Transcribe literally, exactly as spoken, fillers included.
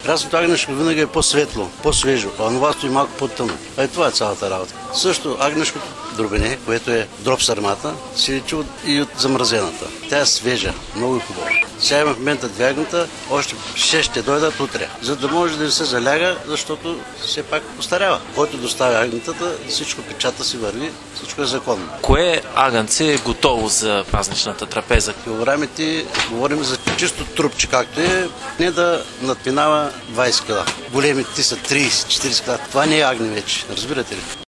Красното агнешко винаги е по-светло, по-свежо, а това стои малко по-тъмно. А и това е цялата работа. Също агнешкото дробене, което е дроб сармата, се лечи и от замразената. Тя е свежа, много хубава. Сега има в момента две агнета, още шест ще дойдат утре, за да може да не се заляга, защото все пак постарява. Който доставя агнетата, всичко печата си върви, всичко е законно. Кое агънце е готово за празничната трапеза? Килограмите говорим за чисто трупче, както е, не да надминава двайсет кила. Големите са трийсет-четирийсет кила. Това не е агне вече, разбирате ли?